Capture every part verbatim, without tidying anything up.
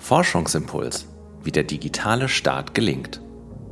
Forschungsimpuls, wie der digitale Staat gelingt.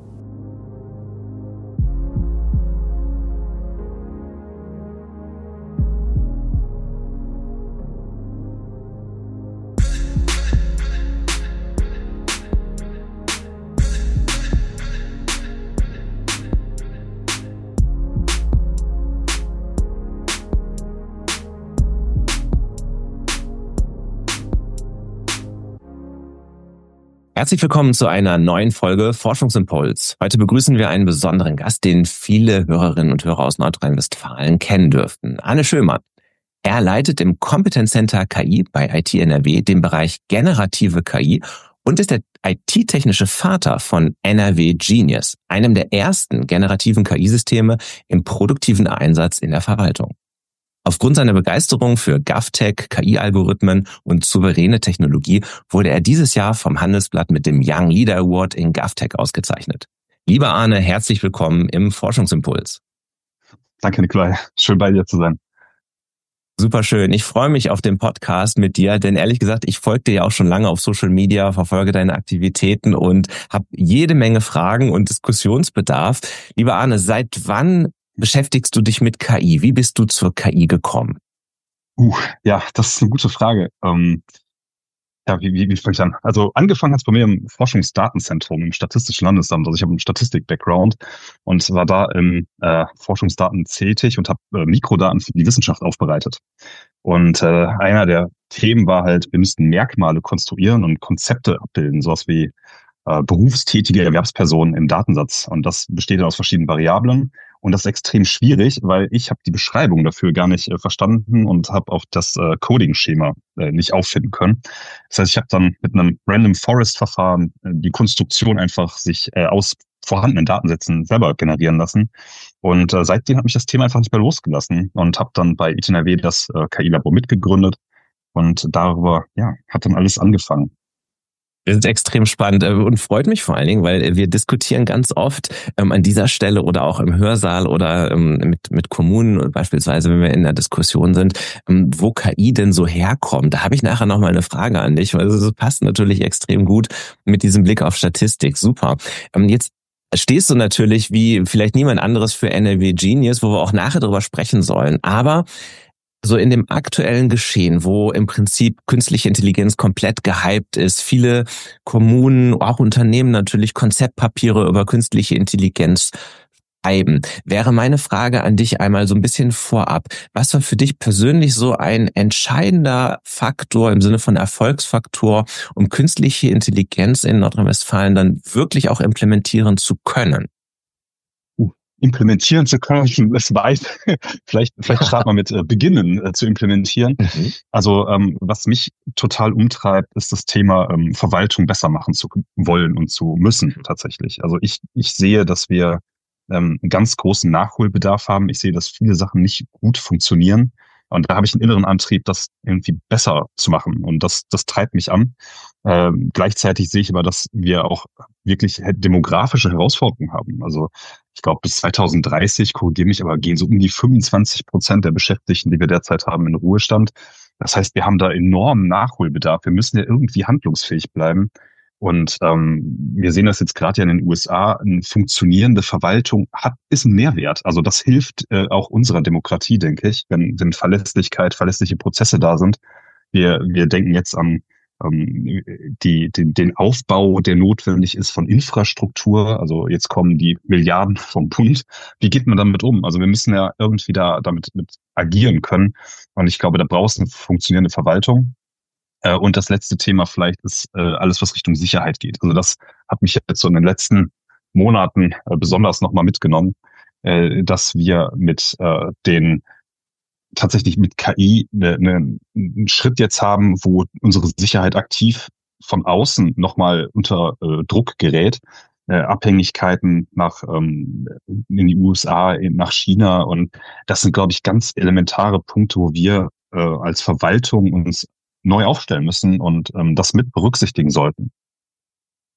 Herzlich willkommen zu einer neuen Folge Forschungsimpuls. Heute begrüßen wir einen besonderen Gast, den viele Hörerinnen und Hörer aus Nordrhein-Westfalen kennen dürften. Arne Schömer. Er leitet im Competence Center K I bei I T N R W den Bereich generative K I und ist der I T-technische Vater von N R W Genius, einem der ersten generativen K I-Systeme im produktiven Einsatz in der Verwaltung. Aufgrund seiner Begeisterung für GovTech, K I-Algorithmen und souveräne Technologie wurde er dieses Jahr vom Handelsblatt mit dem Young Leader Award in GovTech ausgezeichnet. Lieber Arne, herzlich willkommen im Forschungsimpuls. Danke, Nikolai. Schön bei dir zu sein. Super schön. Ich freue mich auf den Podcast mit dir, denn ehrlich gesagt, ich folge dir ja auch schon lange auf Social Media, verfolge deine Aktivitäten und habe jede Menge Fragen und Diskussionsbedarf. Lieber Arne, seit wann beschäftigst du dich mit K I? Wie bist du zur K I gekommen? Uh, ja, das ist eine gute Frage. Ähm, ja, wie, wie, wie fange ich an? Also angefangen hat es bei mir im Forschungsdatenzentrum im Statistischen Landesamt. Also ich habe einen Statistik-Background und war da im äh, Forschungsdaten tätig und habe äh, Mikrodaten für die Wissenschaft aufbereitet. Und äh, einer der Themen war halt, wir müssten Merkmale konstruieren und Konzepte abbilden, sowas wie äh, berufstätige Erwerbspersonen im Datensatz. Und das besteht dann aus verschiedenen Variablen. Und das ist extrem schwierig, weil ich habe die Beschreibung dafür gar nicht äh, verstanden und habe auch das äh, Coding-Schema äh, nicht auffinden können. Das heißt, ich habe dann mit einem Random Forest-Verfahren äh, die Konstruktion einfach sich äh, aus vorhandenen Datensätzen selber generieren lassen. Und äh, seitdem hat mich das Thema einfach nicht mehr losgelassen und habe dann bei I T N R W das äh, K I-Labor mitgegründet. Und darüber ja hat dann alles angefangen. Das ist extrem spannend und freut mich vor allen Dingen, weil wir diskutieren ganz oft ähm, an dieser Stelle oder auch im Hörsaal oder ähm, mit mit Kommunen beispielsweise, wenn wir in der Diskussion sind, ähm, wo K I denn so herkommt. Da habe ich nachher noch mal eine Frage an dich, weil das passt natürlich extrem gut mit diesem Blick auf Statistik. Super. Ähm, jetzt stehst du natürlich wie vielleicht niemand anderes für N R W Genius, wo wir auch nachher drüber sprechen sollen. Aber so in dem aktuellen Geschehen, wo im Prinzip künstliche Intelligenz komplett gehypt ist, viele Kommunen, auch Unternehmen natürlich Konzeptpapiere über künstliche Intelligenz schreiben, wäre meine Frage an dich einmal so ein bisschen vorab. Was war für dich persönlich so ein entscheidender Faktor im Sinne von Erfolgsfaktor, um künstliche Intelligenz in Nordrhein-Westfalen dann wirklich auch implementieren zu können? Implementieren zu können, ist weit. vielleicht, vielleicht starten wir mit äh, beginnen äh, zu implementieren. Mhm. Also ähm, was mich total umtreibt, ist das Thema ähm, Verwaltung besser machen zu wollen und zu müssen tatsächlich. Also ich ich sehe, dass wir ähm, einen ganz großen Nachholbedarf haben. Ich sehe, dass viele Sachen nicht gut funktionieren. Und da habe ich einen inneren Antrieb, das irgendwie besser zu machen. Und das, das treibt mich an. Ähm, gleichzeitig sehe ich aber, dass wir auch wirklich demografische Herausforderungen haben. Also ich glaube, bis zwanzig dreißig, korrigiere mich, aber gehen so um die fünfundzwanzig Prozent der Beschäftigten, die wir derzeit haben, in Ruhestand. Das heißt, wir haben da enormen Nachholbedarf. Wir müssen ja irgendwie handlungsfähig bleiben. Und ähm, wir sehen das jetzt gerade ja in den U S A, eine funktionierende Verwaltung hat ist ein Mehrwert. Also das hilft äh, auch unserer Demokratie, denke ich, wenn, wenn Verlässlichkeit, verlässliche Prozesse da sind. Wir wir denken jetzt an ähm, die den, den Aufbau, der notwendig ist von Infrastruktur. Also jetzt kommen die Milliarden vom Bund. Wie geht man damit um? Also wir müssen ja irgendwie da damit mit agieren können. Und ich glaube, da brauchst du eine funktionierende Verwaltung. Und das letzte Thema vielleicht ist äh, alles, was Richtung Sicherheit geht. Also das hat mich jetzt so in den letzten Monaten äh, besonders nochmal mitgenommen, äh, dass wir mit äh, den tatsächlich mit K I ne, ne, einen Schritt jetzt haben, wo unsere Sicherheit aktiv von außen nochmal unter äh, Druck gerät. Äh, Abhängigkeiten nach ähm, in die U S A, nach China. Und das sind, glaube ich, ganz elementare Punkte, wo wir äh, als Verwaltung uns neu aufstellen müssen und ähm, das mit berücksichtigen sollten.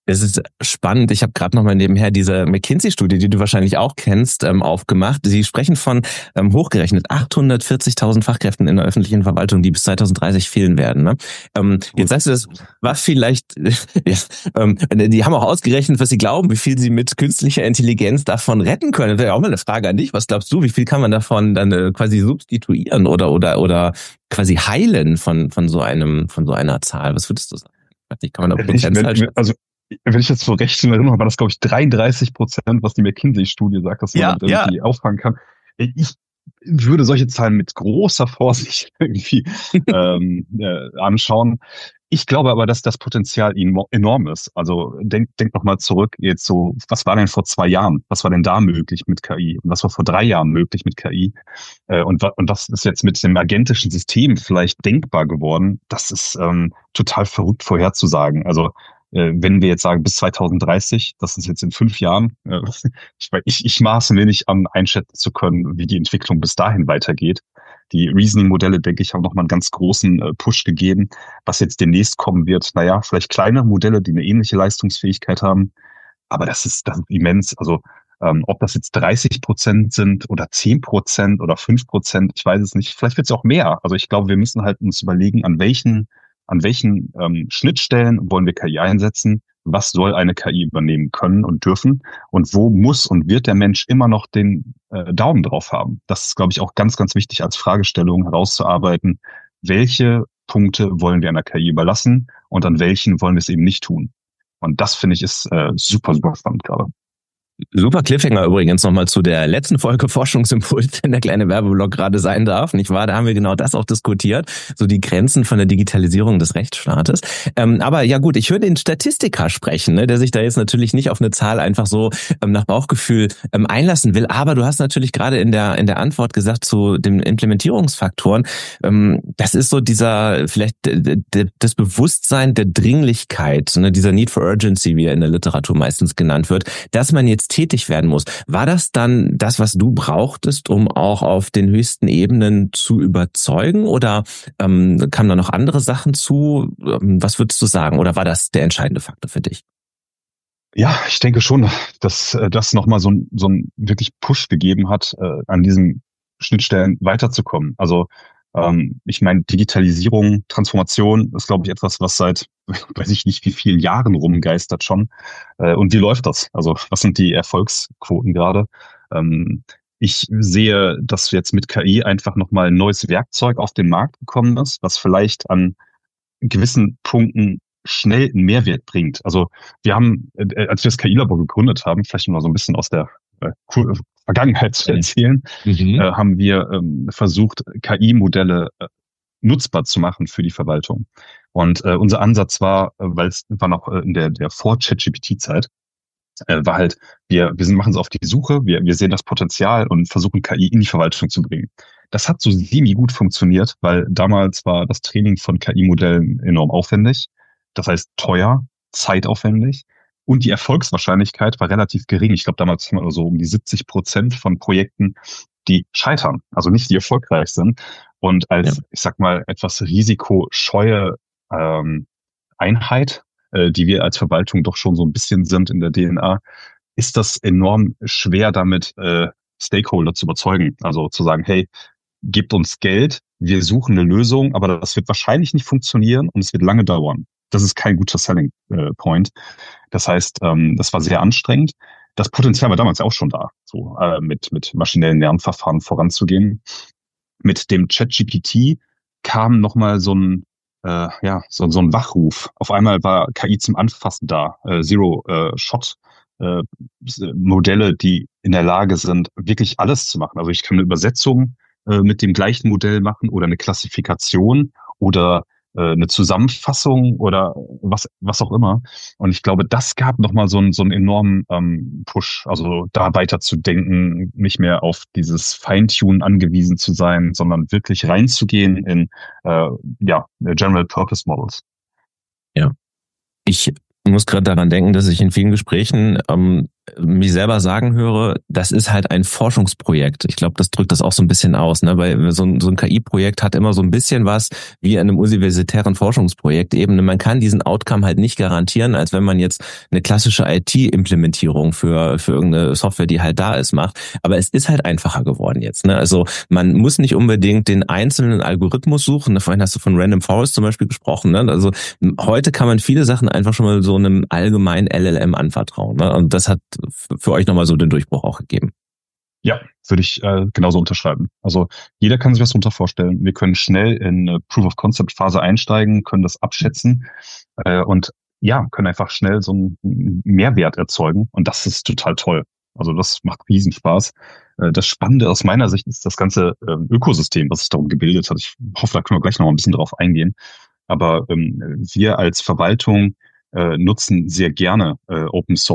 Es ist spannend. Ich habe gerade noch mal nebenher diese McKinsey-Studie, die du wahrscheinlich auch kennst, ähm, aufgemacht. Sie sprechen von ähm, hochgerechnet achthundertvierzigtausend Fachkräften in der öffentlichen Verwaltung, die bis zweitausenddreißig fehlen werden. Ne? Ähm, jetzt sagst du, das war vielleicht, ja, ähm, die haben auch ausgerechnet, was sie glauben, wie viel sie mit künstlicher Intelligenz davon retten können. Das wäre ja auch mal eine Frage an dich. Was glaubst du, wie viel kann man davon dann äh, quasi substituieren oder oder oder quasi heilen von von so einem von so einer Zahl? Was würdest du sagen? Kann man da Prozentzahl schätzen? Also wenn ich jetzt so recht in Erinnerung habe, war das, glaube ich, dreiunddreißig Prozent, was die McKinsey-Studie sagt, dass man Ja, damit ja. irgendwie auffangen kann. Ich würde solche Zahlen mit großer Vorsicht irgendwie ähm, äh, anschauen. Ich glaube aber, dass das Potenzial enorm ist. Also denk, denk noch mal zurück jetzt so, was war denn vor zwei Jahren? Was war denn da möglich mit K I? Und was war vor drei Jahren möglich mit K I? Äh, und, und was ist jetzt mit dem agentischen System vielleicht denkbar geworden? Das ist ähm, total verrückt vorherzusagen. Also äh, wenn wir jetzt sagen bis zweitausenddreißig, das ist jetzt in fünf Jahren, äh, ich, ich, ich maße mir nicht an, einschätzen zu können, wie die Entwicklung bis dahin weitergeht. Die Reasoning-Modelle, denke ich, haben nochmal einen ganz großen äh, Push gegeben. Was jetzt demnächst kommen wird, naja, vielleicht kleinere Modelle, die eine ähnliche Leistungsfähigkeit haben. Aber das ist, das ist immens. Also ähm, ob das jetzt dreißig Prozent sind oder zehn Prozent oder fünf Prozent, ich weiß es nicht. Vielleicht wird es auch mehr. Also ich glaube, wir müssen halt uns überlegen, an welchen, an welchen ähm, Schnittstellen wollen wir K I einsetzen. Was soll eine K I übernehmen können und dürfen? Und wo muss und wird der Mensch immer noch den äh, Daumen drauf haben? Das ist, glaube ich, auch ganz, ganz wichtig als Fragestellung herauszuarbeiten. Welche Punkte wollen wir einer K I überlassen und an welchen wollen wir es eben nicht tun? Und das, finde ich, ist äh, super, super spannend gerade. Super Cliffhanger übrigens nochmal zu der letzten Folge Forschungsimpuls, wenn der kleine Werbeblock gerade sein darf, nicht wahr? Da haben wir genau das auch diskutiert, so die Grenzen von der Digitalisierung des Rechtsstaates. Ähm, aber ja gut, ich höre den Statistiker sprechen, ne, der sich da jetzt natürlich nicht auf eine Zahl einfach so ähm, nach Bauchgefühl ähm, einlassen will. Aber du hast natürlich gerade in der in der Antwort gesagt zu den Implementierungsfaktoren, ähm, das ist so dieser vielleicht d- d- das Bewusstsein der Dringlichkeit, ne, dieser Need for Urgency, wie er in der Literatur meistens genannt wird, dass man jetzt tätig werden muss. War das dann das, was du brauchtest, um auch auf den höchsten Ebenen zu überzeugen? Oder ähm, kamen da noch andere Sachen zu? Was würdest du sagen? Oder war das der entscheidende Faktor für dich? Ja, ich denke schon, dass das nochmal so ein, so ein wirklich Push gegeben hat, äh, an diesen Schnittstellen weiterzukommen. Also ähm, ich meine, Digitalisierung, Transformation ist, glaube ich, etwas, was seit, weiß ich nicht, wie vielen Jahren rumgeistert schon. Äh, und wie läuft das? Also was sind die Erfolgsquoten gerade? Ähm, ich sehe, dass jetzt mit K I einfach nochmal ein neues Werkzeug auf den Markt gekommen ist, was vielleicht an gewissen Punkten schnell einen Mehrwert bringt. Also wir haben, äh, als wir das K I-Labor gegründet haben, vielleicht mal so ein bisschen aus der äh, Vergangenheit zu erzählen, mhm. äh, haben wir ähm, versucht, K I-Modelle äh, nutzbar zu machen für die Verwaltung. Und äh, unser Ansatz war, äh, weil es war noch äh, in der, der Vor-ChatGPT-Zeit, äh, war halt, wir, wir sind, machen es auf die Suche, wir, wir sehen das Potenzial und versuchen K I in die Verwaltung zu bringen. Das hat so semi gut funktioniert, weil damals war das Training von K I-Modellen enorm aufwendig. Das heißt teuer, zeitaufwendig. Und die Erfolgswahrscheinlichkeit war relativ gering. Ich glaube, damals haben wir so um die siebzig Prozent von Projekten, die scheitern, also nicht die erfolgreich sind. Und als, ja. ich sag mal, etwas risikoscheue ähm, Einheit, äh, die wir als Verwaltung doch schon so ein bisschen sind in der D N A, ist das enorm schwer, damit äh, Stakeholder zu überzeugen. Also zu sagen, hey, gebt uns Geld, wir suchen eine Lösung, aber das wird wahrscheinlich nicht funktionieren und es wird lange dauern. Das ist kein guter Selling äh, Point. Das heißt, ähm, das war sehr anstrengend. Das Potenzial war damals auch schon da, so äh, mit mit maschinellen Lernverfahren voranzugehen. Mit dem ChatGPT kam nochmal so ein äh, ja so, so ein Wachruf. Auf einmal war K I zum Anfassen da, äh, Zero äh, Shot äh, Modelle, die in der Lage sind, wirklich alles zu machen. Also ich kann eine Übersetzung äh, mit dem gleichen Modell machen oder eine Klassifikation oder eine Zusammenfassung oder was was auch immer. Und ich glaube, das gab nochmal so einen so einen enormen ähm, Push, also da weiter zu denken, nicht mehr auf dieses Feintunen angewiesen zu sein, sondern wirklich reinzugehen in äh, ja General Purpose Models. Ja, ich muss gerade daran denken, dass ich in vielen Gesprächen ähm, mich selber sagen höre, das ist halt ein Forschungsprojekt. Ich glaube, das drückt das auch so ein bisschen aus, ne? Weil so ein, so ein K I-Projekt hat immer so ein bisschen was wie in einem universitären Forschungsprojekt eben. Man kann diesen Outcome halt nicht garantieren, als wenn man jetzt eine klassische I T-Implementierung für für irgendeine Software, die halt da ist, macht. Aber es ist halt einfacher geworden jetzt, ne? Also man muss nicht unbedingt den einzelnen Algorithmus suchen. Vorhin hast du von Random Forest zum Beispiel gesprochen, ne? Also heute kann man viele Sachen einfach schon mal so einem allgemeinen L L M anvertrauen, ne? Und das hat für euch nochmal so den Durchbruch auch gegeben. Ja, würde ich äh, genauso unterschreiben. Also jeder kann sich was darunter vorstellen. Wir können schnell in eine Proof-of-Concept-Phase einsteigen, können das abschätzen äh, und ja, können einfach schnell so einen Mehrwert erzeugen. Und das ist total toll. Also das macht riesen Spaß. Äh, das Spannende aus meiner Sicht ist das ganze äh, Ökosystem, was sich darum gebildet hat. Ich hoffe, da können wir gleich noch ein bisschen drauf eingehen. Aber ähm, wir als Verwaltung äh, nutzen sehr gerne äh,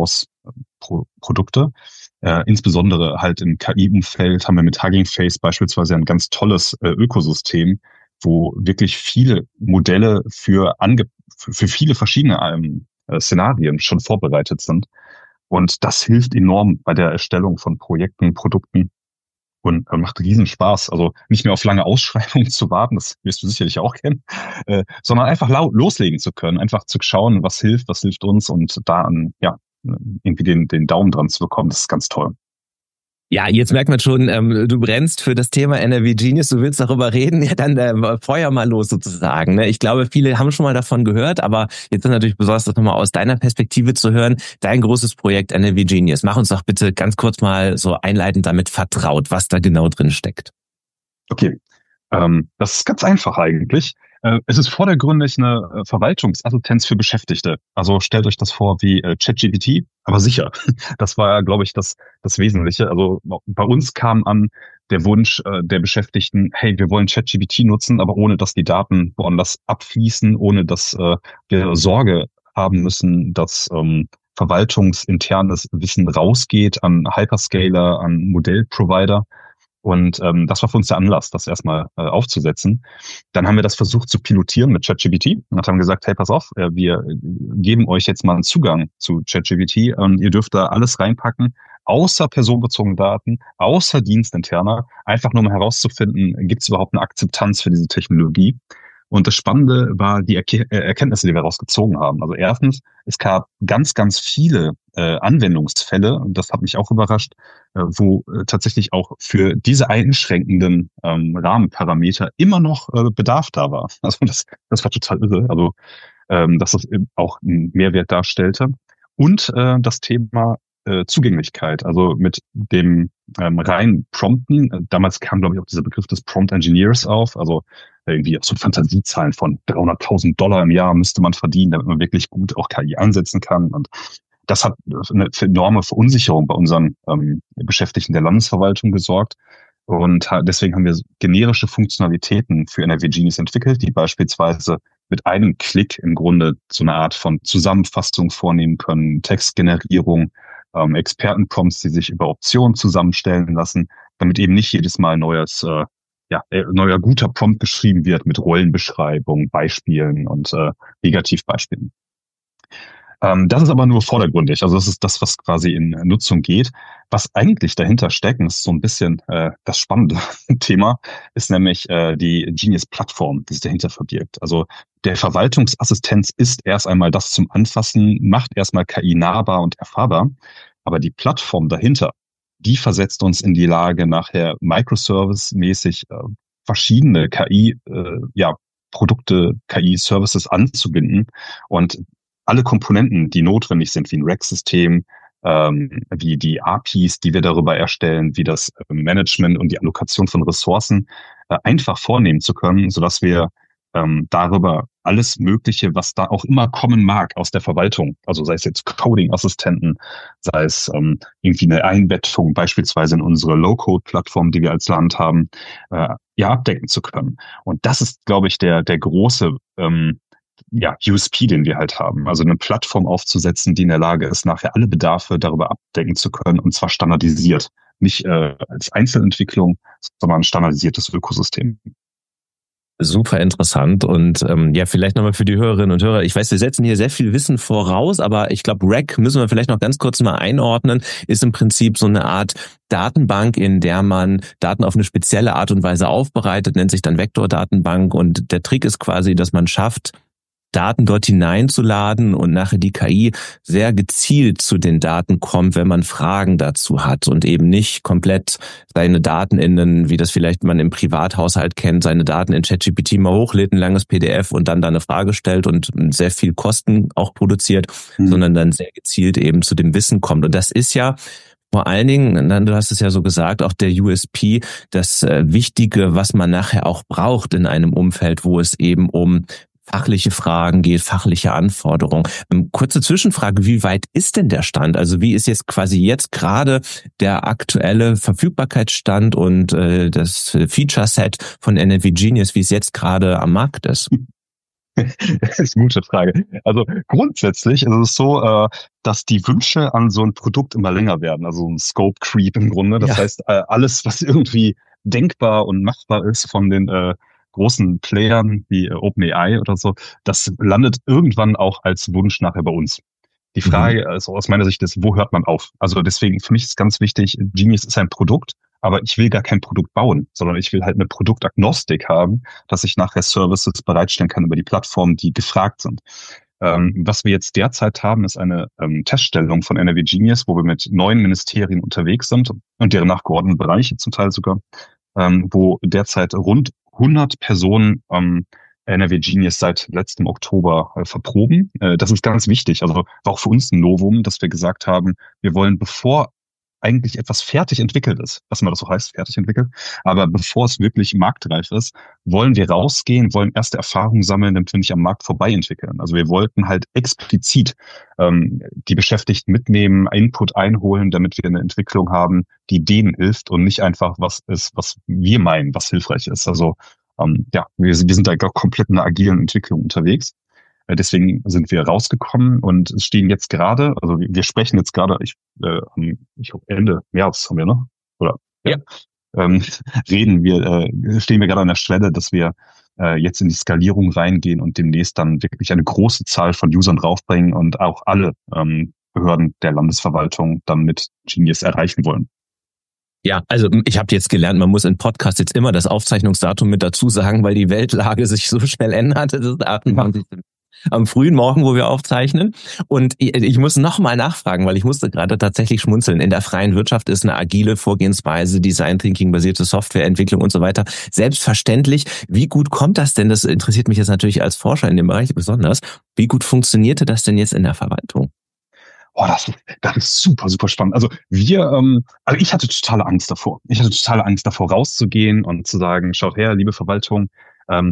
Open-Source-Produkte. Äh, insbesondere halt im K I-Umfeld haben wir mit Hugging Face beispielsweise ein ganz tolles äh, Ökosystem, wo wirklich viele Modelle für, ange für, für viele verschiedene ähm, äh, Szenarien schon vorbereitet sind. Und das hilft enorm bei der Erstellung von Projekten, Produkten und äh, macht riesen Spaß. Also nicht mehr auf lange Ausschreibungen zu warten, das wirst du sicherlich auch kennen, äh, sondern einfach loslegen zu können, einfach zu schauen, was hilft, was hilft uns und da an, ja, irgendwie den, den Daumen dran zu bekommen. Das ist ganz toll. Ja, jetzt merkt man schon, ähm, du brennst für das Thema N R V Genius, du willst darüber reden, ja dann äh, Feuer mal los sozusagen. Ne? Ich glaube, viele haben schon mal davon gehört, aber jetzt ist natürlich besonders das nochmal aus deiner Perspektive zu hören, dein großes Projekt N R V Genius. Mach uns doch bitte ganz kurz mal so einleitend damit vertraut, was da genau drin steckt. Okay, ähm, das ist ganz einfach eigentlich. Äh, es ist vordergründig eine äh, Verwaltungsassistenz für Beschäftigte. Also stellt euch das vor wie äh, ChatGPT, aber sicher. Das war ja, glaube ich, das, das Wesentliche. Also bei uns kam an der Wunsch äh, der Beschäftigten, hey, wir wollen ChatGPT nutzen, aber ohne, dass die Daten woanders abfließen, ohne dass äh, wir Sorge haben müssen, dass ähm, verwaltungsinternes Wissen rausgeht an Hyperscaler, an Modellprovider. Und ähm, das war für uns der Anlass, das erstmal äh, aufzusetzen. Dann haben wir das versucht zu pilotieren mit ChatGPT und haben gesagt, hey, pass auf, äh, wir geben euch jetzt mal einen Zugang zu ChatGPT und ihr dürft da alles reinpacken, außer personenbezogene Daten, außer dienstinterner, einfach nur mal herauszufinden, gibt es überhaupt eine Akzeptanz für diese Technologie? Und das Spannende war die Erke- Erkenntnisse, die wir daraus gezogen haben. Also erstens, es gab ganz, ganz viele äh, Anwendungsfälle, und das hat mich auch überrascht, äh, wo äh, tatsächlich auch für diese einschränkenden ähm, Rahmenparameter immer noch äh, Bedarf da war. Also das, das war total irre. Also ähm, dass das auch einen Mehrwert darstellte. Und äh, das Thema äh, Zugänglichkeit, also mit dem ähm, reinen Prompten. Damals kam, glaube ich, auch dieser Begriff des Prompt Engineers auf, also irgendwie so Fantasiezahlen von dreihunderttausend Dollar im Jahr müsste man verdienen, damit man wirklich gut auch K I ansetzen kann. Und das hat eine enorme Verunsicherung bei unseren ähm, Beschäftigten der Landesverwaltung gesorgt. Und deswegen haben wir generische Funktionalitäten für N R V Genius entwickelt, die beispielsweise mit einem Klick im Grunde so eine Art von Zusammenfassung vornehmen können, Textgenerierung, ähm, Expertenprompts, die sich über Optionen zusammenstellen lassen, damit eben nicht jedes Mal neues äh, ja, neuer guter Prompt geschrieben wird mit Rollenbeschreibung, Beispielen und äh, Negativbeispielen. Ähm, das ist aber nur vordergründig, also das ist das, was quasi in Nutzung geht. Was eigentlich dahinter steckt, ist so ein bisschen äh, das spannende Thema, ist nämlich äh, die Genius-Plattform, die sich dahinter verbirgt. Also der Verwaltungsassistenz ist erst einmal das zum Anfassen, macht erstmal K I nahbar und erfahrbar, aber die Plattform dahinter, die versetzt uns in die Lage, nachher Microservice-mäßig äh, verschiedene K I, äh, ja, Produkte, K I-Services anzubinden und alle Komponenten, die notwendig sind, wie ein Rack-System, ähm, wie die A P Is, die wir darüber erstellen, wie das äh, Management und die Allokation von Ressourcen äh, einfach vornehmen zu können, sodass wir ähm, darüber alles Mögliche, was da auch immer kommen mag aus der Verwaltung, also sei es jetzt Coding-Assistenten, sei es ähm, irgendwie eine Einbettung beispielsweise in unsere Low-Code-Plattform, die wir als Land haben, äh, ja abdecken zu können. Und das ist, glaube ich, der der große ähm, ja, U S P, den wir halt haben. Also eine Plattform aufzusetzen, die in der Lage ist, nachher alle Bedarfe darüber abdecken zu können, und zwar standardisiert. Nicht äh, als Einzelentwicklung, sondern ein standardisiertes Ökosystem. Super interessant und ähm, ja, vielleicht nochmal für die Hörerinnen und Hörer. Ich weiß, wir setzen hier sehr viel Wissen voraus, aber ich glaube, R A C müssen wir vielleicht noch ganz kurz mal einordnen, ist im Prinzip so eine Art Datenbank, in der man Daten auf eine spezielle Art und Weise aufbereitet, nennt sich dann Vektordatenbank und der Trick ist quasi, dass man schafft, Daten dort hineinzuladen und nachher die K I sehr gezielt zu den Daten kommt, wenn man Fragen dazu hat und eben nicht komplett seine Daten in den, wie das vielleicht man im Privathaushalt kennt, seine Daten in ChatGPT mal hochlädt, ein langes P D F und dann da eine Frage stellt und sehr viel Kosten auch produziert, mhm. sondern dann sehr gezielt eben zu dem Wissen kommt. Und das ist ja vor allen Dingen, du hast es ja so gesagt, auch der U S P, das Wichtige, was man nachher auch braucht in einem Umfeld, wo es eben um fachliche Fragen geht, fachliche Anforderungen. Kurze Zwischenfrage, wie weit ist denn der Stand? Also wie ist jetzt quasi jetzt gerade der aktuelle Verfügbarkeitsstand und äh, das Feature-Set von N L V Genius, wie es jetzt gerade am Markt ist? Das ist eine gute Frage. Also grundsätzlich ist es so, äh, dass die Wünsche an so ein Produkt immer länger werden, also ein Scope Creep im Grunde. Das ja. heißt, äh, alles, was irgendwie denkbar und machbar ist von den äh, großen Playern wie äh, OpenAI oder so, das landet irgendwann auch als Wunsch nachher bei uns. Die Frage, mhm. also aus meiner Sicht ist, wo hört man auf? Also deswegen, für mich ist ganz wichtig, Genius ist ein Produkt, aber ich will gar kein Produkt bauen, sondern ich will halt eine Produktagnostik haben, dass ich nachher Services bereitstellen kann über die Plattformen, die gefragt sind. Ähm, was wir jetzt derzeit haben, ist eine ähm, Teststellung von N L V Genius, wo wir mit neun Ministerien unterwegs sind und deren nachgeordneten Bereiche zum Teil sogar, ähm, wo derzeit rund hundert Personen ähm, N L V Genius seit letztem Oktober äh, verproben. Äh, das ist ganz wichtig. Also war auch für uns ein Novum, dass wir gesagt haben, wir wollen, bevor eigentlich etwas fertig entwickelt ist, was immer das so heißt, fertig entwickelt, aber bevor es wirklich marktreif ist, wollen wir rausgehen, wollen erste Erfahrungen sammeln, damit wir nicht am Markt vorbei entwickeln. Also wir wollten halt explizit ähm, die Beschäftigten mitnehmen, Input einholen, damit wir eine Entwicklung haben, die denen hilft und nicht einfach was ist, was wir meinen, was hilfreich ist. Also ähm, ja, wir, wir sind da komplett in einer agilen Entwicklung unterwegs. Deswegen sind wir rausgekommen und es stehen jetzt gerade, also wir sprechen jetzt gerade, ich, äh, ich hoffe Ende März haben wir, ne? Oder ja, ja. Ähm, reden wir, äh, stehen wir gerade an der Schwelle, dass wir äh, jetzt in die Skalierung reingehen und demnächst dann wirklich eine große Zahl von Usern draufbringen und auch alle ähm, Behörden der Landesverwaltung dann mit Genius erreichen wollen. Ja, also ich habe jetzt gelernt, man muss in Podcasts jetzt immer das Aufzeichnungsdatum mit dazu sagen, weil die Weltlage sich so schnell ändert. Das ist achtundzwanzig am frühen Morgen, wo wir aufzeichnen. Und ich muss nochmal nachfragen, weil ich musste gerade tatsächlich schmunzeln. In der freien Wirtschaft ist eine agile Vorgehensweise, Design Thinking, basierte Softwareentwicklung und so weiter selbstverständlich. Wie gut kommt das denn? Das interessiert mich jetzt natürlich als Forscher in dem Bereich besonders. Wie gut funktionierte das denn jetzt in der Verwaltung? Oh, das, das ist super, super spannend. Also wir, ähm, also ich hatte totale Angst davor. Ich hatte totale Angst davor, rauszugehen und zu sagen, schaut her, liebe Verwaltung, ähm,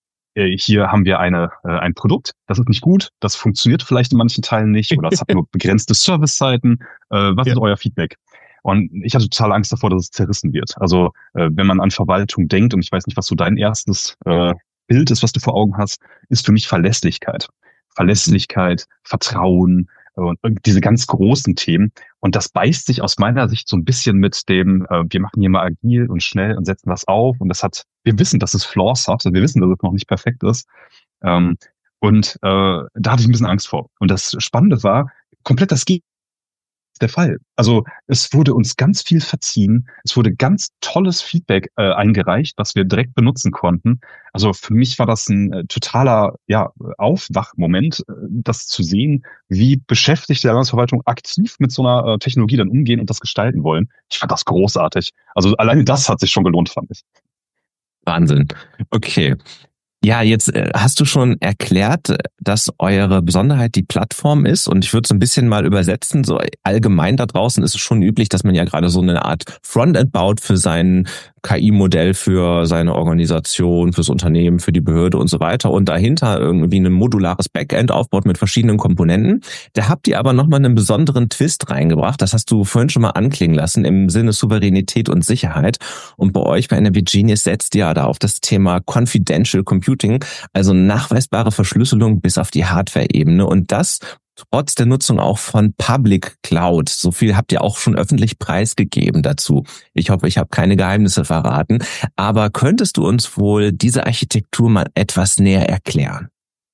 hier haben wir eine äh, ein Produkt, das ist nicht gut, das funktioniert vielleicht in manchen Teilen nicht oder es hat nur begrenzte Servicezeiten. Äh, was ja. ist euer Feedback? Und ich hatte total Angst davor, dass es zerrissen wird. Also äh, wenn man an Verwaltung denkt, und ich weiß nicht, was so dein erstes äh, Bild ist, was du vor Augen hast, ist für mich Verlässlichkeit. Verlässlichkeit, Vertrauen und diese ganz großen Themen. Und das beißt sich aus meiner Sicht so ein bisschen mit dem, äh, wir machen hier mal agil und schnell und setzen was auf. Und das hat, wir wissen, dass es Flaws hat. Wir wissen, dass es noch nicht perfekt ist. Ähm, und äh, da hatte ich ein bisschen Angst vor. Und das Spannende war, komplett das Gegenteil der Fall. Also es wurde uns ganz viel verziehen. Es wurde ganz tolles Feedback äh, eingereicht, was wir direkt benutzen konnten. Also für mich war das ein äh, totaler ja, Aufwachmoment, äh, das zu sehen, wie Beschäftigte der Landesverwaltung aktiv mit so einer äh, Technologie dann umgehen und das gestalten wollen. Ich fand das großartig. Also alleine das hat sich schon gelohnt, fand ich. Wahnsinn. Okay. Ja, jetzt hast du schon erklärt, dass eure Besonderheit die Plattform ist und ich würde so ein bisschen mal übersetzen, so allgemein da draußen ist es schon üblich, dass man ja gerade so eine Art Frontend baut für sein K I-Modell, für seine Organisation, fürs Unternehmen, für die Behörde und so weiter und dahinter irgendwie ein modulares Backend aufbaut mit verschiedenen Komponenten. Da habt ihr aber nochmal einen besonderen Twist reingebracht, das hast du vorhin schon mal anklingen lassen, im Sinne Souveränität und Sicherheit und bei euch bei N L V Genius setzt ihr da auf das Thema Confidential Computing, also nachweisbare Verschlüsselung bis auf die Hardware-Ebene und das trotz der Nutzung auch von Public Cloud. So viel habt ihr auch schon öffentlich preisgegeben dazu. Ich hoffe, ich habe keine Geheimnisse verraten. Aber könntest du uns wohl diese Architektur mal etwas näher erklären?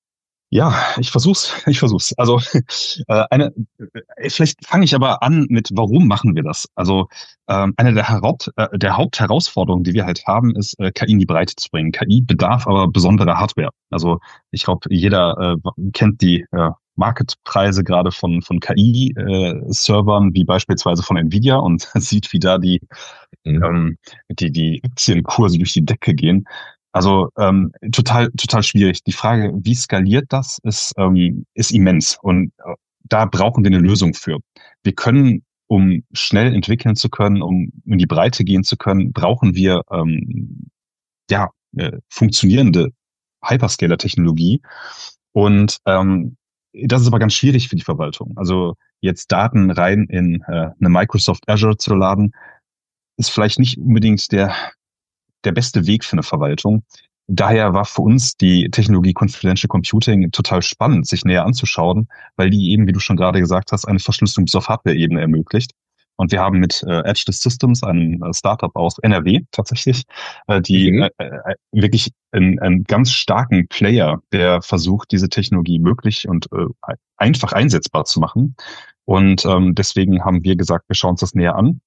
Ja, ich versuch's, ich versuch's. Also äh, eine, vielleicht fange ich aber an mit, warum machen wir das? Also ähm, eine der, Haupt, äh, der Hauptherausforderungen, die wir halt haben, ist, äh, K I in die Breite zu bringen. K I bedarf aber besonderer Hardware. Also ich glaube, jeder äh, kennt die äh, Marketpreise gerade von von K I-Servern, äh, wie beispielsweise von Nvidia, und sieht, wie da die mhm. ähm, die die Aktienkurse durch die Decke gehen. Also ähm, total total schwierig. Die Frage, wie skaliert das, ist ähm, ist immens, und äh, da brauchen wir eine Lösung für. Wir können, um schnell entwickeln zu können, um in die Breite gehen zu können, brauchen wir ähm, ja äh, funktionierende Hyperscaler-Technologie, und ähm, das ist aber ganz schwierig für die Verwaltung. Also jetzt Daten rein in äh, eine Microsoft Azure zu laden, ist vielleicht nicht unbedingt der der beste Weg für eine Verwaltung. Daher war für uns die Technologie Confidential Computing total spannend, sich näher anzuschauen, weil die eben, wie du schon gerade gesagt hast, eine Verschlüsselung bis auf Hardware-Ebene ermöglicht. Und wir haben mit äh, Edgeless Systems, einem äh, Startup aus N R W tatsächlich, äh, die mhm. äh, äh, wirklich einen, einen ganz starken Player, der versucht, diese Technologie möglich und äh, einfach einsetzbar zu machen. Und ähm, deswegen haben wir gesagt, wir schauen uns das näher an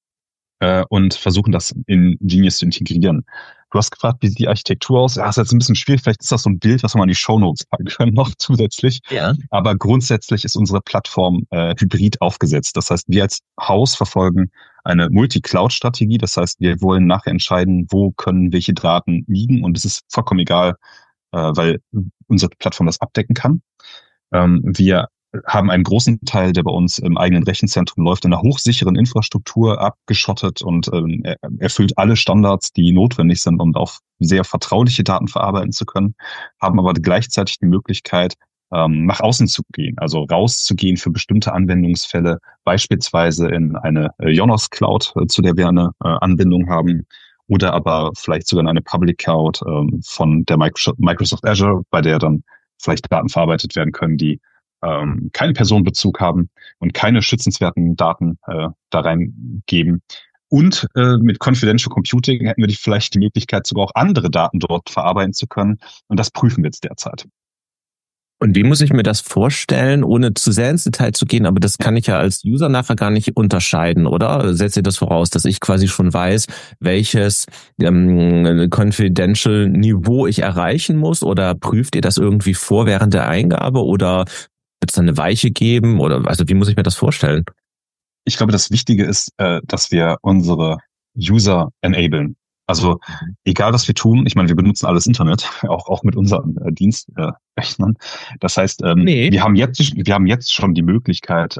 und versuchen das in Genius zu integrieren. Du hast gefragt, wie sieht die Architektur aus? Ja, ist jetzt ein bisschen schwierig. Vielleicht ist das so ein Bild, was wir mal in die Shownotes packen können noch zusätzlich. Ja. Aber grundsätzlich ist unsere Plattform äh, hybrid aufgesetzt. Das heißt, wir als Haus verfolgen eine Multi-Cloud-Strategie. Das heißt, wir wollen nachher entscheiden, wo können welche Daten liegen. Und es ist vollkommen egal, äh, weil unsere Plattform das abdecken kann. Ähm, wir haben einen großen Teil, der bei uns im eigenen Rechenzentrum läuft, in einer hochsicheren Infrastruktur abgeschottet und ähm, erfüllt alle Standards, die notwendig sind, um auf sehr vertrauliche Daten verarbeiten zu können, haben aber gleichzeitig die Möglichkeit, ähm, nach außen zu gehen, also rauszugehen für bestimmte Anwendungsfälle, beispielsweise in eine äh, Yonos Cloud, äh, zu der wir eine äh, Anbindung haben, oder aber vielleicht sogar in eine Public Cloud äh, von der Microsoft, Microsoft Azure, bei der dann vielleicht Daten verarbeitet werden können, die ähm, keinen Personenbezug haben und keine schützenswerten Daten äh, da reingeben. Und äh, mit Confidential Computing hätten wir die vielleicht die Möglichkeit, sogar auch andere Daten dort verarbeiten zu können. Und das prüfen wir jetzt derzeit. Und wie muss ich mir das vorstellen, ohne zu sehr ins Detail zu gehen? Aber das kann ich ja als User nachher gar nicht unterscheiden, oder? Setzt ihr das voraus, dass ich quasi schon weiß, welches ähm, Confidential-Niveau ich erreichen muss? Oder prüft ihr das irgendwie vor während der Eingabe? Oder wird es dann eine Weiche geben? Oder also wie muss ich mir das vorstellen? Ich glaube, das Wichtige ist, äh, dass wir unsere User enablen. Also egal, was wir tun, ich meine, wir benutzen alles Internet, auch auch mit unseren äh, Dienstrechnern. Äh, das heißt, ähm, nee. wir haben jetzt wir haben jetzt schon die Möglichkeit,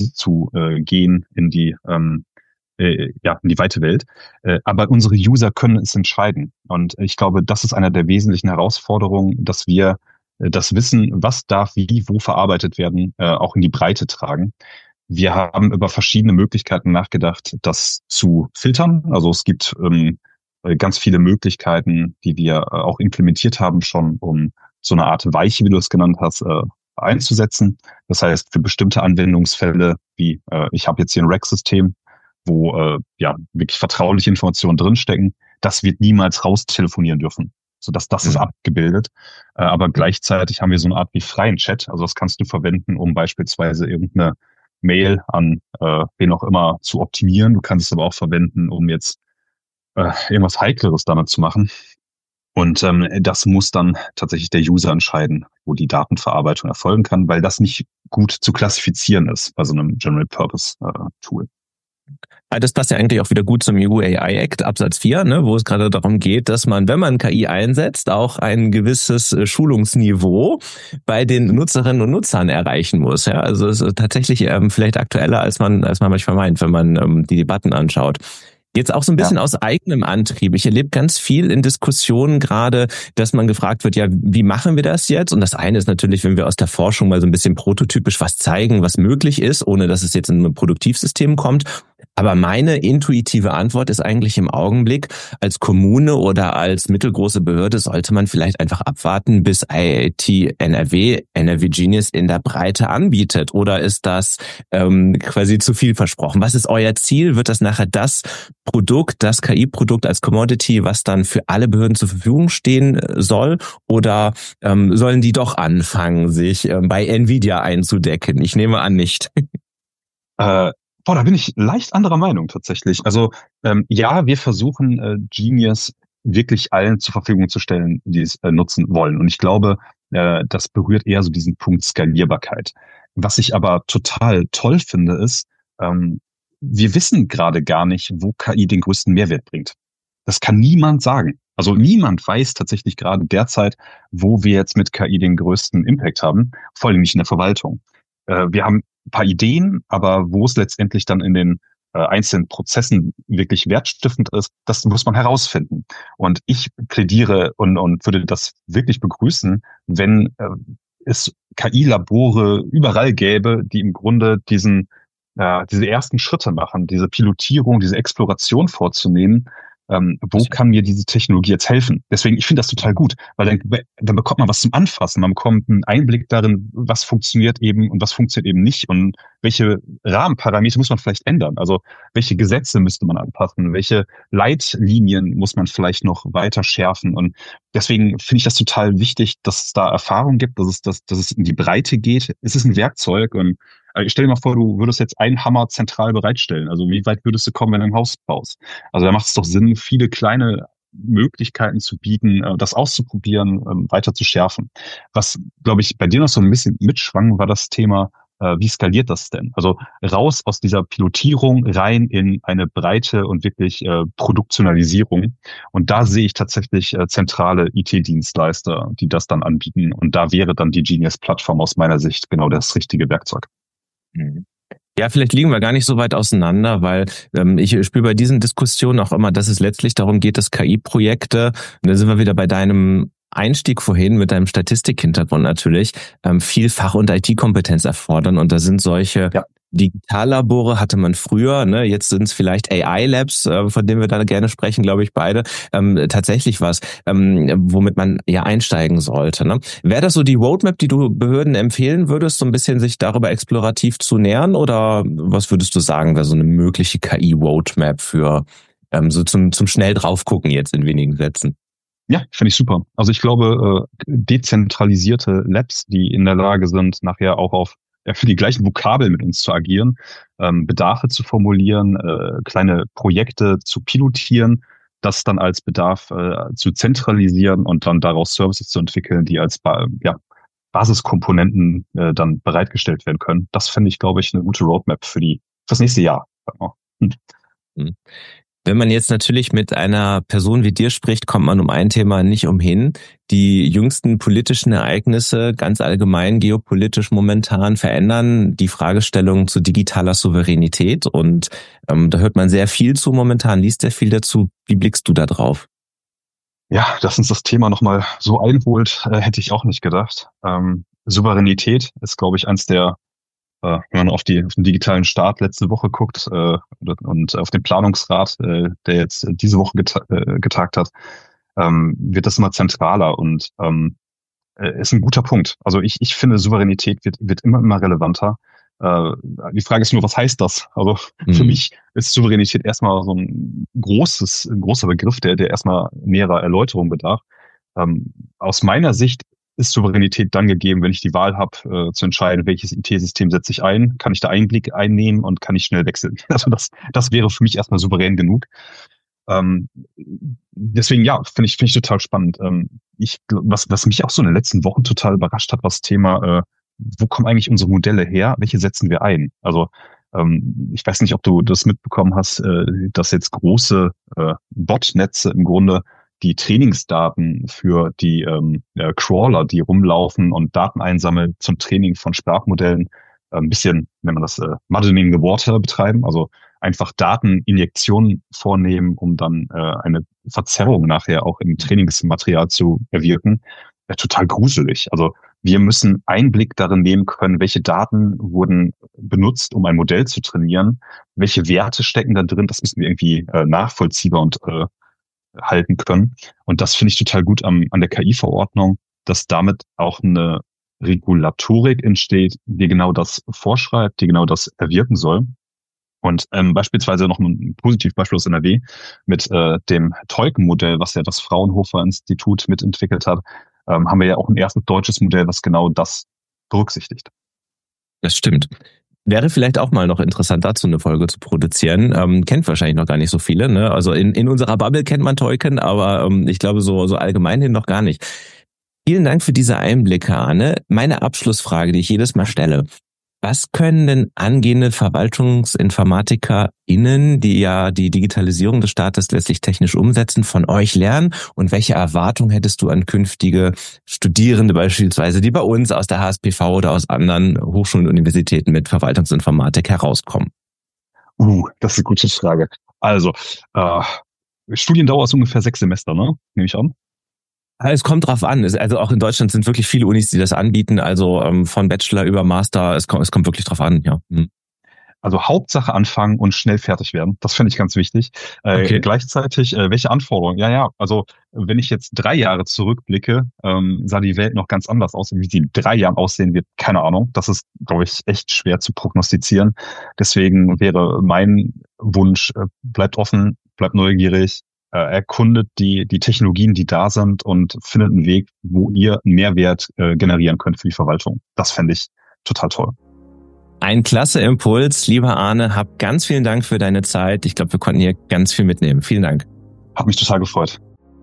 rauszugehen in die ähm, äh, ja in die weite Welt. Äh, aber unsere User können es entscheiden. Und ich glaube, das ist einer der wesentlichen Herausforderungen, dass wir äh, das Wissen, was darf wie wo verarbeitet werden, äh, auch in die Breite tragen. Wir haben über verschiedene Möglichkeiten nachgedacht, das zu filtern. Also es gibt ähm, ganz viele Möglichkeiten, die wir auch implementiert haben schon, um so eine Art Weiche, wie du es genannt hast, einzusetzen. Das heißt, für bestimmte Anwendungsfälle, wie ich habe jetzt hier ein Rack-System, wo ja wirklich vertrauliche Informationen drinstecken, das wird niemals raustelefonieren dürfen. So dass das mhm. ist abgebildet. Aber gleichzeitig haben wir so eine Art wie freien Chat. Also das kannst du verwenden, um beispielsweise irgendeine Mail an äh, wen auch immer zu optimieren. Du kannst es aber auch verwenden, um jetzt äh, irgendwas Heikleres damit zu machen. Und ähm, das muss dann tatsächlich der User entscheiden, wo die Datenverarbeitung erfolgen kann, weil das nicht gut zu klassifizieren ist bei so einem General-Purpose-Tool. Äh, Das passt ja eigentlich auch wieder gut zum E U A I Act Absatz vier, ne, wo es gerade darum geht, dass man, wenn man K I einsetzt, auch ein gewisses Schulungsniveau bei den Nutzerinnen und Nutzern erreichen muss. Ja, also es ist tatsächlich ähm, vielleicht aktueller, als man als man manchmal meint, wenn man ähm, die Debatten anschaut. Jetzt auch so ein bisschen ja. aus eigenem Antrieb. Ich erlebe ganz viel in Diskussionen gerade, dass man gefragt wird, ja, wie machen wir das jetzt? Und das eine ist natürlich, wenn wir aus der Forschung mal so ein bisschen prototypisch was zeigen, was möglich ist, ohne dass es jetzt in ein Produktivsystem kommt. Aber meine intuitive Antwort ist eigentlich im Augenblick, als Kommune oder als mittelgroße Behörde sollte man vielleicht einfach abwarten, bis I I T N R W, N R W Genius in der Breite anbietet. Oder ist das ähm, quasi zu viel versprochen? Was ist euer Ziel? Wird das nachher das Produkt, das K I-Produkt als Commodity, was dann für alle Behörden zur Verfügung stehen soll? Oder ähm, sollen die doch anfangen, sich ähm, bei Nvidia einzudecken? Ich nehme an, nicht. Äh, boah, da bin ich leicht anderer Meinung tatsächlich. Also ähm, ja, wir versuchen äh, Genius wirklich allen zur Verfügung zu stellen, die es äh, nutzen wollen. Und ich glaube, äh, das berührt eher so diesen Punkt Skalierbarkeit. Was ich aber total toll finde, ist, ähm, wir wissen gerade gar nicht, wo K I den größten Mehrwert bringt. Das kann niemand sagen. Also niemand weiß tatsächlich gerade derzeit, wo wir jetzt mit K I den größten Impact haben, vor allem nicht in der Verwaltung. Äh, wir haben ein paar Ideen, aber wo es letztendlich dann in den äh, einzelnen Prozessen wirklich wertstiftend ist, das muss man herausfinden. Und ich plädiere und, und würde das wirklich begrüßen, wenn äh, es K I-Labore überall gäbe, die im Grunde diesen äh, diese ersten Schritte machen, diese Pilotierung, diese Exploration vorzunehmen. Ähm, wo kann mir diese Technologie jetzt helfen? Deswegen, ich finde das total gut, weil dann, dann bekommt man was zum Anfassen, man bekommt einen Einblick darin, was funktioniert eben und was funktioniert eben nicht und welche Rahmenparameter muss man vielleicht ändern. Also welche Gesetze müsste man anpassen, welche Leitlinien muss man vielleicht noch weiter schärfen. Und deswegen finde ich das total wichtig, dass es da Erfahrung gibt, dass es, dass, dass es in die Breite geht. Es ist ein Werkzeug und also stell dir mal vor, du würdest jetzt einen Hammer zentral bereitstellen. Also wie weit würdest du kommen, wenn du ein Haus baust? Also da macht es doch Sinn, viele kleine Möglichkeiten zu bieten, das auszuprobieren, weiter zu schärfen. Was, glaube ich, bei dir noch so ein bisschen mitschwang, war das Thema, wie skaliert das denn? Also raus aus dieser Pilotierung, rein in eine breite und wirklich äh, Produktionalisierung. Und da sehe ich tatsächlich äh, zentrale I T-Dienstleister, die das dann anbieten. Und da wäre dann die Genius-Plattform aus meiner Sicht genau das richtige Werkzeug. Ja, vielleicht liegen wir gar nicht so weit auseinander, weil ähm, ich spüre bei diesen Diskussionen auch immer, dass es letztlich darum geht, dass K I-Projekte, und da sind wir wieder bei deinem Einstieg vorhin mit deinem Statistikhintergrund natürlich, ähm, viel Fach- und I T-Kompetenz erfordern. Und da sind solche ja. Digitallabore hatte man früher, ne? Jetzt sind es vielleicht A I-Labs, äh, von denen wir da gerne sprechen, glaube ich, beide. Ähm, tatsächlich was, ähm, womit man ja einsteigen sollte. Ne? Wäre das so die Roadmap, die du Behörden empfehlen würdest, so ein bisschen sich darüber explorativ zu nähern? Oder was würdest du sagen, wäre so eine mögliche K I-Roadmap für ähm, so zum, zum schnell draufgucken jetzt in wenigen Sätzen? Ja, finde ich super. Also ich glaube, äh, dezentralisierte Labs, die in der Lage sind, nachher auch auf ja, für die gleichen Vokabeln mit uns zu agieren, ähm, Bedarfe zu formulieren, äh, kleine Projekte zu pilotieren, das dann als Bedarf äh, zu zentralisieren und dann daraus Services zu entwickeln, die als ba- ja, Basiskomponenten äh, dann bereitgestellt werden können. Das finde ich, glaube ich, eine gute Roadmap für die fürs nächste Jahr. Hm. Hm. Wenn man jetzt natürlich mit einer Person wie dir spricht, kommt man um ein Thema nicht umhin. Die jüngsten politischen Ereignisse, ganz allgemein geopolitisch momentan, verändern die Fragestellung zu digitaler Souveränität. Und ähm, da hört man sehr viel zu momentan, liest sehr viel dazu. Wie blickst du da drauf? Ja, dass uns das Thema nochmal so einholt, äh, hätte ich auch nicht gedacht. Ähm, Souveränität ist, glaube ich, eins der wenn man auf, die, auf den digitalen Start letzte Woche guckt äh, und auf den Planungsrat, äh, der jetzt diese Woche geta- äh, getagt hat, ähm, wird das immer zentraler und ähm, ist ein guter Punkt. Also ich, ich finde, Souveränität wird, wird immer, immer relevanter. Äh, die Frage ist nur, was heißt das? Also mhm. für mich ist Souveränität erstmal so ein großes, ein großer Begriff, der, der erstmal näherer Erläuterung bedarf. Ähm, aus meiner Sicht ist Souveränität dann gegeben, wenn ich die Wahl habe, äh, zu entscheiden, welches I T-System setze ich ein, kann ich da Einblick einnehmen und kann ich schnell wechseln. Also das, das wäre für mich erstmal souverän genug. Ähm, deswegen, ja, finde ich, finde ich total spannend. Ähm, ich, was, was mich auch so in den letzten Wochen total überrascht hat, war das Thema, äh, wo kommen eigentlich unsere Modelle her? Welche setzen wir ein? Also, ähm, ich weiß nicht, ob du das mitbekommen hast, äh, dass jetzt große äh, Botnetze im Grunde die Trainingsdaten für die ähm, äh, Crawler, die rumlaufen und Daten einsammeln zum Training von Sprachmodellen, äh, ein bisschen, wenn man das äh, Muddling the Water betreiben, also einfach Dateninjektionen vornehmen, um dann äh, eine Verzerrung nachher auch im Trainingsmaterial zu erwirken. Ja, total gruselig. Also Wir müssen Einblick darin nehmen können, welche Daten wurden benutzt, um ein Modell zu trainieren, welche Werte stecken da drin, das müssen wir irgendwie äh, nachvollziehbar und äh, halten können. Und das finde ich total gut am, an der K I-Verordnung, dass damit auch eine Regulatorik entsteht, die genau das vorschreibt, die genau das erwirken soll. Und ähm, beispielsweise noch ein Positivbeispiel aus N R W mit äh, dem Teuken-Modell, was ja das Fraunhofer-Institut mitentwickelt hat, ähm, haben wir ja auch ein erstes deutsches Modell, was genau das berücksichtigt. Das stimmt. Wäre vielleicht auch mal noch interessant, dazu eine Folge zu produzieren. Ähm, kennt wahrscheinlich noch gar nicht so viele, ne? Also in, in unserer Bubble kennt man Teuken, aber ähm, ich glaube so, so allgemein hin noch gar nicht. Vielen Dank für diese Einblicke, Arne. Meine Abschlussfrage, die ich jedes Mal stelle. Was können denn angehende VerwaltungsinformatikerInnen, die ja die Digitalisierung des Staates letztlich technisch umsetzen, von euch lernen? Und welche Erwartung hättest du an künftige Studierende beispielsweise, die bei uns aus der H S P V oder aus anderen Hochschulen und Universitäten mit Verwaltungsinformatik herauskommen? Uh, das ist eine gute Frage. Also, äh, Studiendauer ist ungefähr sechs Semester, ne? Nehme ich an. Es kommt drauf an. Also auch in Deutschland sind wirklich viele Unis, die das anbieten. Also ähm, von Bachelor über Master. Es kommt, es kommt wirklich drauf an, ja. Hm. Also Hauptsache anfangen und schnell fertig werden. Das finde ich ganz wichtig. Äh, Okay. Gleichzeitig, äh, welche Anforderungen? Ja, ja, also wenn ich jetzt drei Jahre zurückblicke, ähm, sah die Welt noch ganz anders aus. Wie sie in drei Jahren aussehen wird, keine Ahnung. Das ist, glaube ich, echt schwer zu prognostizieren. Deswegen wäre mein Wunsch, äh, bleibt offen, bleibt neugierig, äh, erkundet die, die Technologien, die da sind und findet einen Weg, wo ihr einen Mehrwert äh, generieren könnt für die Verwaltung. Das fände ich total toll. Ein klasse Impuls, lieber Arne. Hab ganz vielen Dank für deine Zeit. Ich glaube, wir konnten hier ganz viel mitnehmen. Vielen Dank. Hat mich total gefreut.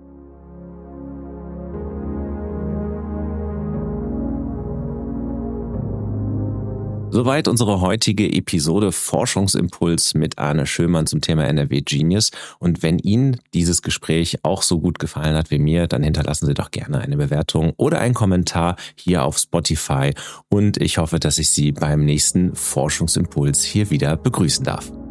Soweit unsere heutige Episode Forschungsimpuls mit Arne Schömann zum Thema N R W Genius. Und wenn Ihnen dieses Gespräch auch so gut gefallen hat wie mir, dann hinterlassen Sie doch gerne eine Bewertung oder einen Kommentar hier auf Spotify. Und ich hoffe, dass ich Sie beim nächsten Forschungsimpuls hier wieder begrüßen darf.